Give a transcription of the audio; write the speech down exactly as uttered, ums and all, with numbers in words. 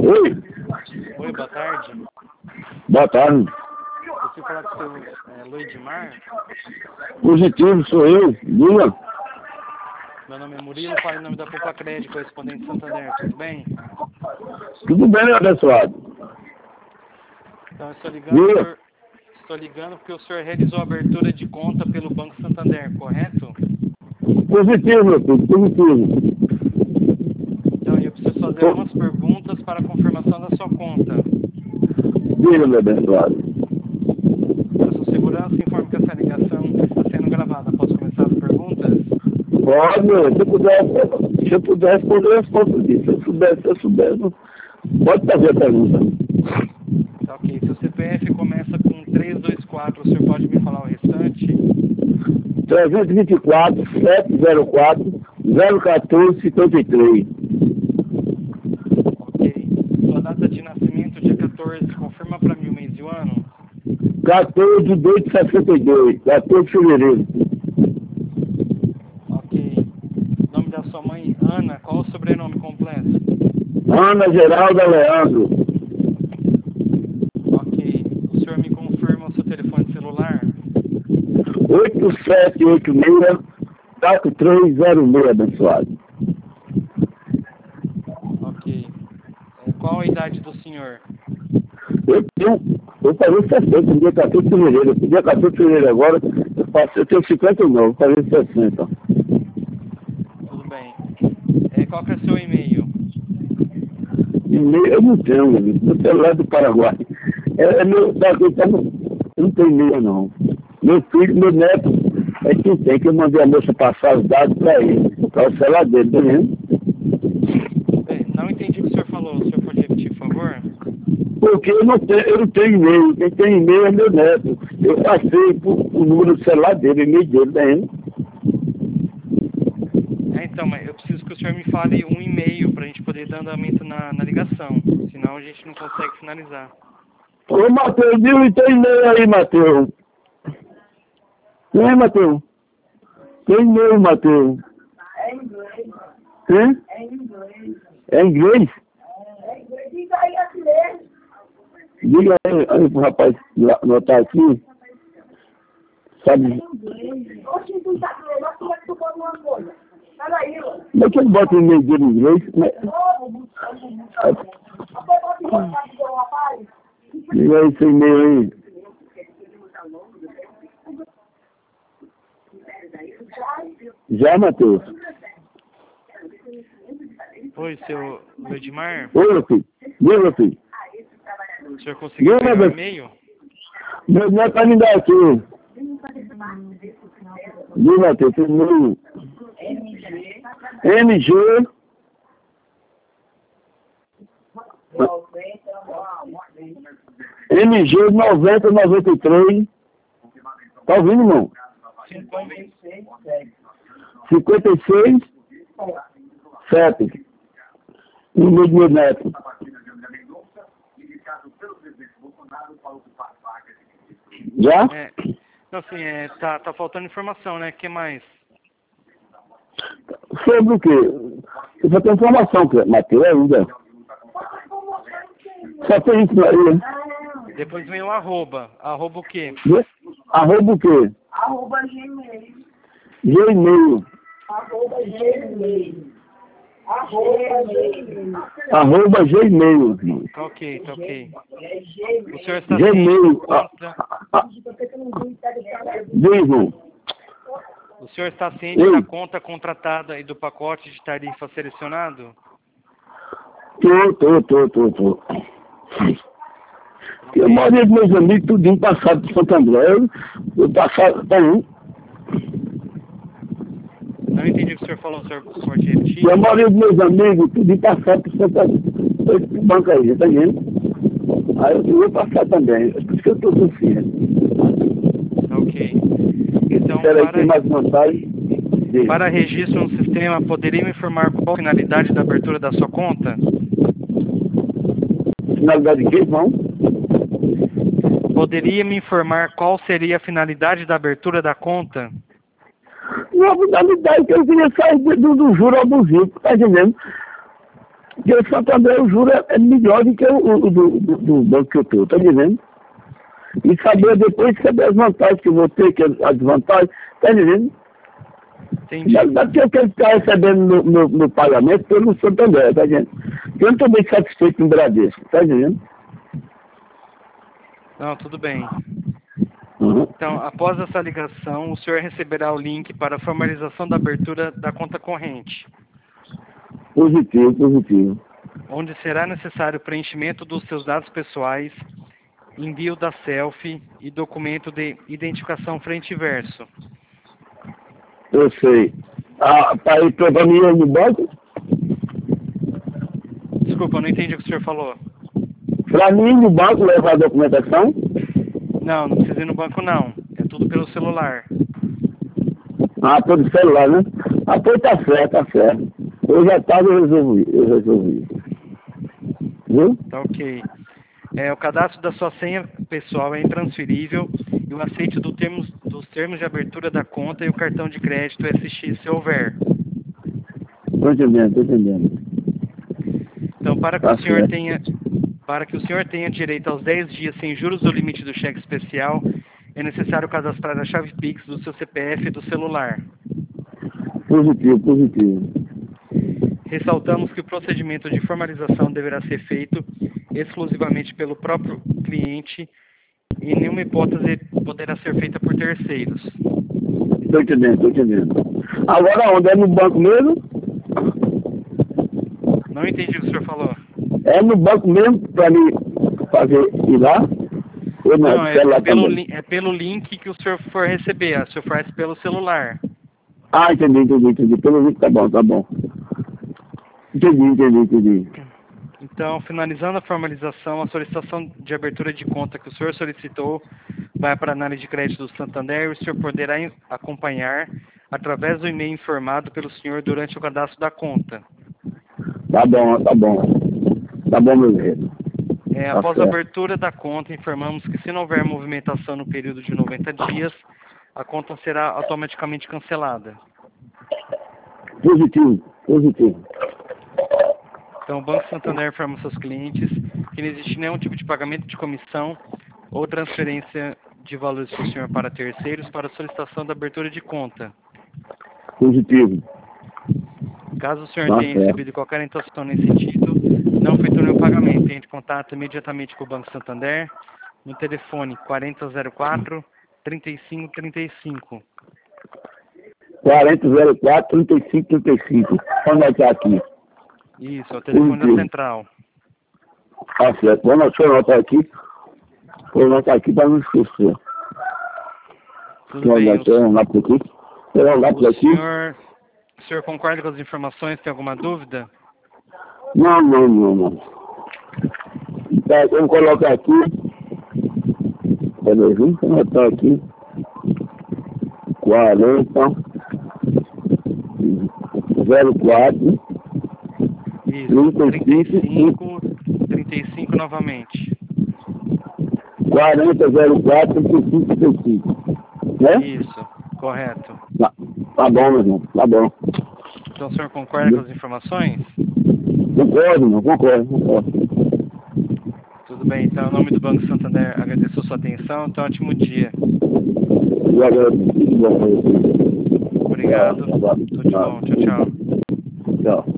Oi. Oi, boa tarde. Boa tarde. Você falar com o seu é, Luidmar? Positivo, sou eu. Diga. Meu nome é Murilo, falo em nome da Poupa Crédito, correspondente Santander, tudo bem? Tudo bem, meu abençoado? Então, eu estou ligando, Diga. por, estou ligando porque o senhor realizou a abertura de conta pelo Banco Santander, correto? Positivo, meu filho, positivo. Então, eu preciso fazer algumas perguntas para a confirmação da sua conta. Diga, meu abençoado. Para sua segurança, informo que essa ligação está sendo gravada. Posso começar as perguntas? Pode, meu. Se eu puder, se eu puder responder, eu respondo disso. Se eu souber, se eu souber, não- pode fazer a pergunta. Tá ok. Seu C P F começa com trezentos e vinte e quatro, o senhor pode me falar o restante? trezentos e vinte e quatro, setecentos e quatro, zero um quatro, cinquenta e três. Ok. Sua data de nascimento, dia quatorze, confirma para mim o mês e o ano? quatorze de dois de sessenta e dois, quatorze de fevereiro. Ok. Nome da sua mãe, Ana, qual o sobrenome completo? Ana Geralda Leandro. Ok. O senhor me confirma o seu telefone celular? oito sete oito seis, quatro três zero seis, abençoado. Ok. É, qual a idade do senhor? Eu tenho, eu falei sessenta, no dia quatorze de fevereiro. No dia quatorze de fevereiro agora, eu, faço, eu tenho cinquenta e nove, eu falei sessenta. Tudo bem. É, qual que é o seu e-mail? E-mail eu não tenho, meu amigo. Meu celular é do Paraguai. É, é meu, tá, eu tá, eu não tenho e-mail não. Meu filho, meu neto, é quem tem, que eu mandei a moça passar os dados para ele, para o celular dele, tá vendo? É, não entendi o que o senhor falou. O senhor pode repetir, por favor? Porque eu não tenho, eu não tenho e-mail. Quem tem e-mail é meu neto. Eu passei por, o número do celular dele, o e-mail dele, tá vendo? É, então, mas eu preciso que o senhor me fale um e-mail para a gente poder dar andamento na, na ligação. Senão a gente não consegue finalizar. Ô, Matheus, viu? E tem e-mail aí, Matheus. Tem, Matheus? Tem e-mail, Matheus. É inglês. Hã? É inglês. É inglês? É inglês. Diga aí a ler. Diga aí, aí pro rapaz anotar aqui. Sabe? Inglês. Oxe, tu tá lendo, mas como é que tu pode uma coisa? Fala aí, ó. Como é que ele bota o e-mail dele em inglês? Como é- Diga aí esse e-mail aí. Já, Matheus? Oi, seu Luidmar? Oi, meu filho. Diga, meu filho. O senhor conseguiu Diga, pegar o meu e-mail? Meu neto vai me dar aqui. Diga, Matheus, esse e-mail. M G. M G noventa noventa e três. Tá ouvindo, irmão? cinquenta e seis, sete. E meu meu neto. Já? É. Não, assim, é, tá, tá faltando informação, né? O que mais? Sobre o quê? Eu só tenho informação, Matheus, ainda. Só tem isso aí, né? Depois vem o arroba. Arroba o quê? Arroba o quê? Arroba Gmail. Gmail. Arroba Gmail. Arroba Gmail. Arroba Gmail. Tá ok, tá ok. É Gmail. O senhor está ciente Gmail. do contra... Digo. O senhor está ciente Oi. da conta contratada e do pacote de tarifa selecionado? Tô, tô, tô, tô, tô. Eu maioria dos meus amigos, tudinho passado de Santo André. Eu, eu passado, tá aí. Não entendi o que o senhor falou, senhor, pode repetir? E a maioria dos meus amigos, tudinho passado por Santo André. Esse banco aí, tá vendo? Aí eu vou passar também. É por isso que eu tô confiando. Tá ok. Então, Espera aí, tem mais para, vantagem. Diga. para registro no sistema, poderia me informar qual a finalidade da abertura da sua conta? Finalidade de quê, irmão? Poderia me informar qual seria a finalidade da abertura da conta? Não, a finalidade que eu queria sair do, do, do juro abusivo, tá entendendo? Porque o Santander, o juro é, é melhor do que o, o do, do, do banco que eu estou, tá dizendo? E saber depois saber as vantagens que eu vou ter, que as desvantagens, tá dizendo? Entendi. Na verdade, eu quero ficar recebendo no, no, no pagamento pelo Santander, tá dizendo? Eu não estou bem satisfeito com o Bradesco, tá dizendo? Não, tudo bem. Uhum. Então, após essa ligação, o senhor receberá o link para a formalização da abertura da conta corrente, Positivo, positivo. onde será necessário o preenchimento dos seus dados pessoais, envio da selfie e documento de identificação frente e verso. Eu sei. Ah, para ir para mim no banco? Desculpa, eu não entendi o que o senhor falou. Para mim no banco levar a documentação? Não, não precisa ir no banco não. É tudo pelo celular. Ah, pelo celular, né? Ah, pois tá certo, tá certo. Eu já estava, eu resolvi, eu resolvi. Viu? Tá ok. É, o cadastro da sua senha pessoal é intransferível e o aceite do termos, dos termos de abertura da conta e o cartão de crédito S X, se houver. Estou entendendo, estou entendendo. Então, para que Tá o senhor certo. tenha, para que o senhor tenha direito aos dez dias sem juros do limite do cheque especial, é necessário cadastrar a chave Pix do seu C P F e do celular. Positivo, positivo. Ressaltamos que o procedimento de formalização deverá ser feito exclusivamente pelo próprio cliente e em nenhuma hipótese poderá ser feita por terceiros. Estou entendendo, estou entendendo. Agora onde? É no banco mesmo? Não entendi o que o senhor falou. É no banco mesmo para mim fazer ir lá? Ou não? Não, é, celular é, pelo, também? li- é pelo link que o senhor for receber. O senhor faz pelo celular. Ah, entendi, entendi, entendi. Pelo visto tá bom, tá bom. Entendi, entendi, entendi. Então, finalizando a formalização, a solicitação de abertura de conta que o senhor solicitou vai para a análise de crédito do Santander e o senhor poderá em- acompanhar através do e-mail informado pelo senhor durante o cadastro da conta. Tá bom, tá bom. Tá bom, meu velho. É, Tá após a certo. abertura da conta, informamos que se não houver movimentação no período de noventa dias, a conta será automaticamente cancelada. Positivo, positivo. Então, o Banco Santander informa seus clientes que não existe nenhum tipo de pagamento de comissão ou transferência de valores do senhor para terceiros para solicitação da abertura de conta. Positivo. Caso o senhor Tá tenha certo. recebido qualquer intenção nesse sentido, não efetue nenhum pagamento. Entre em contato imediatamente com o Banco Santander no telefone quarenta zero quatro, trinta e cinco trinta e cinco. quarenta zero quatro, trinta e cinco, trinta e cinco. Vamos anotar aqui. Isso, é o telefone da Sim. central. Tá certo. Vamos deixa eu anotar aqui. Vou anotar aqui para não esquecer. Tudo Vou bem. anotar um lápis aqui. Pegar um lápis O, o aqui. senhor, o senhor concorda com as informações? Tem alguma dúvida? Não, não, não, não. Tá, vamos colocar aqui. Peraí, vamos anotar aqui. quarenta zero quatro Isso, trinta trinta e e cinco cinco, trinta e cinco novamente. quarenta zero quatro trinta e cinco trinta e cinco. Né? Isso, correto. Tá, tá bom, meu irmão. Tá bom. Então o senhor concorda com as informações? Concordo, meu. Concordo, concordo. Tudo bem, então, em nome do Banco Santander, agradeço a sua atenção. Então, ótimo dia. Eu agradeço. Tudo bom pra você. Obrigado. Tchau, tchau. Tudo de bom. Tchau, tchau. Tchau.